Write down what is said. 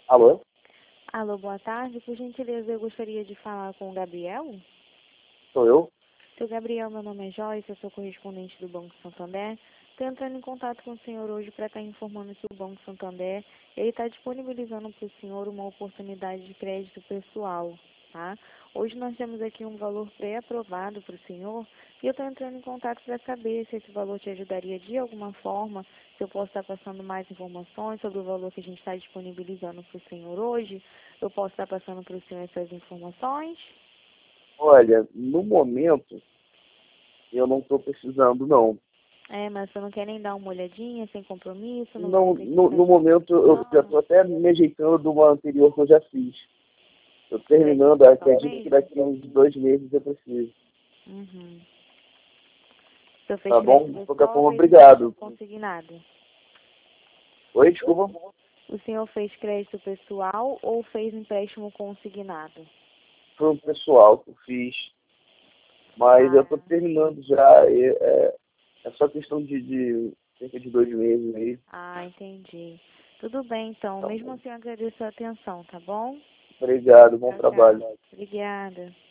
Alô? Alô, boa tarde. Por gentileza, eu gostaria de falar com o Gabriel. Sou eu? Seu Gabriel, meu nome é Joyce, eu sou correspondente do Banco Santander. Estou entrando em contato com o senhor hoje para estar informando que o Banco Santander ele está disponibilizando para o senhor uma oportunidade de crédito pessoal, tá? Hoje nós temos aqui um valor pré-aprovado para o senhor e eu estou entrando em contato para saber se esse valor te ajudaria de alguma forma, se eu posso estar passando mais informações sobre o valor que a gente está disponibilizando para o senhor hoje. Eu posso estar passando para o senhor essas informações? Olha, no momento eu não estou precisando, não. Mas você não quer nem dar uma olhadinha, sem compromisso, no Não, valor que a gente está no momento eu já disponibilizando? estou até me ajeitando de uma anterior que eu já fiz. Estou Quer terminando, indicação acredito que mesmo? daqui a uns 2 meses eu preciso. Uhum. O senhor fez Tá bom? crédito De qualquer pessoal ou forma, fez empréstimo obrigado. consignado? Oi, desculpa. O senhor fez crédito pessoal ou fez empréstimo consignado? Foi um pessoal que eu fiz, mas eu Ah, estou terminando já. É só questão de cerca de 2 meses aí. entendi. Tudo bem, então. Tá Mesmo bom. assim, eu agradeço a atenção, tá bom? Obrigado, bom Tchau, trabalho. tchau. Obrigada.